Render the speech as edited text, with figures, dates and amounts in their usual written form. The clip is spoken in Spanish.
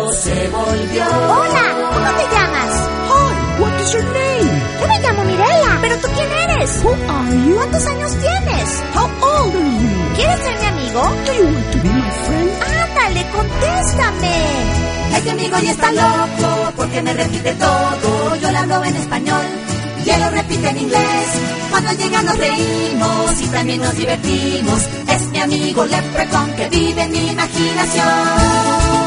loco se volvió. Hola, ¿cómo te llamas? Hi, what is your name? Yo me llamo Mirella. ¿Pero tú quién eres? Who are you? ¿Cuántos años tienes? How old are you? ¿Quieres ser mi amigo? Do you want to be my friend? Ándale, contéstame. Este amigo ya está loco porque me repite todo. Yo le hablo en español y él lo repite en inglés. Cuando llega nos reímos y también nos divertimos. Es mi amigo Leprechaun que vive en mi imaginación.